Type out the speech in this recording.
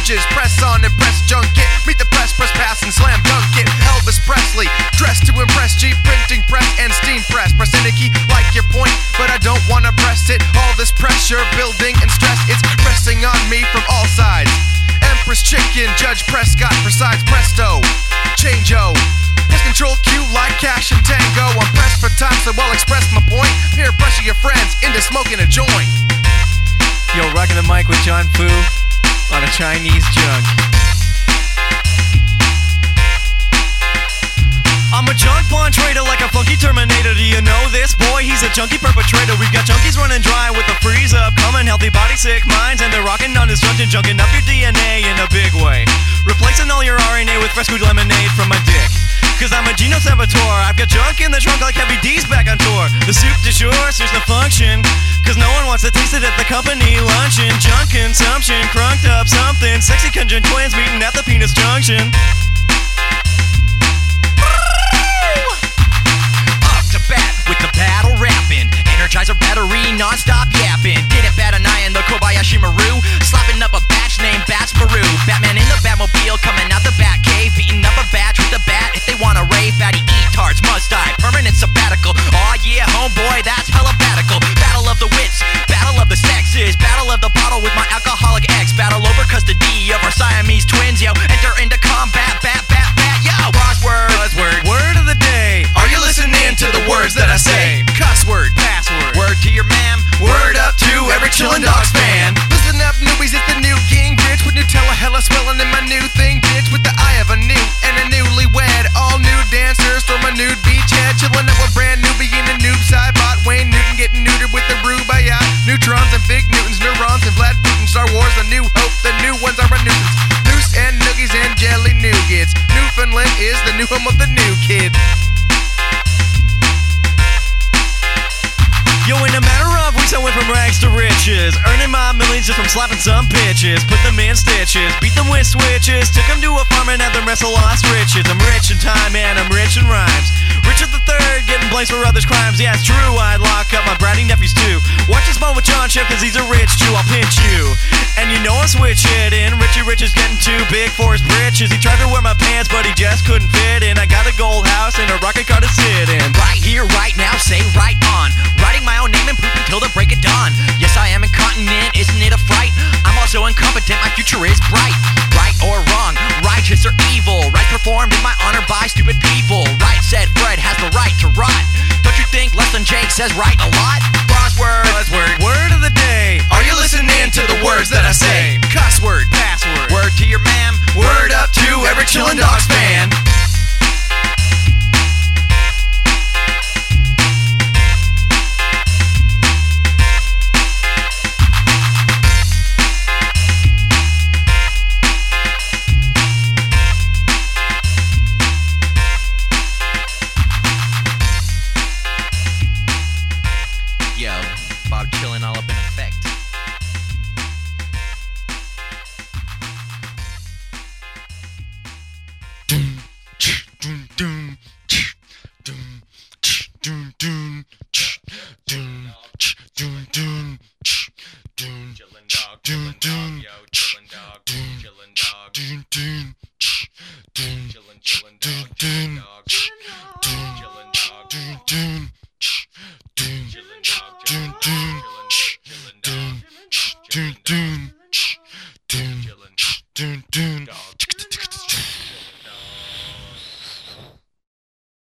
beverages. Press on and press junket. Meet the press pass and slam dunk it. Elvis Presley, dressed to impress. G printing press and steam press. Press any key like your point, but I don't wanna press it. All this pressure building and stress, it's pressing on me from all sides. Empress Chicken, Judge Prescott presides. Presto, change-o. Press control Q like Cash and Tango. I'm pressed for time, so I'll express my point. Peer pressure your friends into smoking a joint. Yo, rocking the mic with John Fu on a Chinese jug. I'm a junk blonde trader like a funky Terminator. Do you know this boy? He's a junkie perpetrator. We've got junkies running dry with a freeze up, coming healthy body, sick minds, and they're rocking on this junction, junking up your DNA in a big way. Replacing all your RNA with fresh squeezed lemonade from my dick. Cause I'm a Geno Sabator. I've got junk in the trunk like Heavy D's back on tour. The soup du jour serves the function, cause no one wants to taste it at the company luncheon. Junk consumption, crunked up something. Sexy conjunct twins meeting at the penis junction. Up to bat with the battle rapping. Energizer battery non-stop yapping. Didn't bat an eye in the Kobayashi Maru. Slapping up a batch named Bats Peru. Batman in the Batmobile coming out the Batcave. Beating up a batch with a bat. If they wanna rave, fatty E-tards must die. Permanent sabbatical. Aw yeah, homeboy, that's hella batical. Battle of the wits, battle of the sexes. Battle of the bottle with my alcoholic ex. Battle over custody of our Siamese twins, yo. Enter into combat, bat, yo. Buzzword, word of the day. Are you listening to the words that I say? Cuss word, password, word to your ma'am. Word up to every Chillin' Dogs fan. Listen up, newbies, it's the new Gingrich with Nutella hella swelling in my new thing, bitch. With the eye of a new and a newlywed. All new dancers from a nude beachhead. Chillin' up with brand newbie in a noob side bot. Wayne Newton getting neutered with the Rubaya. Neutrons and big Newtons, neurons and Vlad Putin. Star Wars, a new hope, the new ones are a nuisance. Noose and noogies and jelly nougats. Newfoundland is the new home of the new kids. Yo, in a matter of weeks I went from rags to riches, earning my millions just from slapping some bitches. Put them in stitches, beat them with switches, took them to a farm and had them wrestle lost riches. I'm rich in time and I'm rich in rhymes. Richard the Third, getting blames for others' crimes. Yeah, it's true, I'd lock up my bratty nephews too. Watch this one with John Chip, cause he's a rich Jew, I'll pinch you. And you know I'm switch hitting. Richie Rich is getting too big for his britches. He tried to wear my pants, but he just couldn't fit in. I got a gold house and a rocket car to sit in. Right here, right now, say right on. Writing my own name and poop until the break of dawn. Yes, I am incontinent, isn't it a fright? I'm also incompetent, my future is bright. Right or wrong, righteous or evil. Right performed in my honor by stupid people. Right said Fred has the right to rot. Don't you think less than Jake says right a lot? Buzzword, word of the day. Are you listening to the words that I say? Cuss word, password, word to your ma'am. Word up to every Chillin' Dogs fan. Yo, Bob Chillin' all up in effect. Chillin' Dog.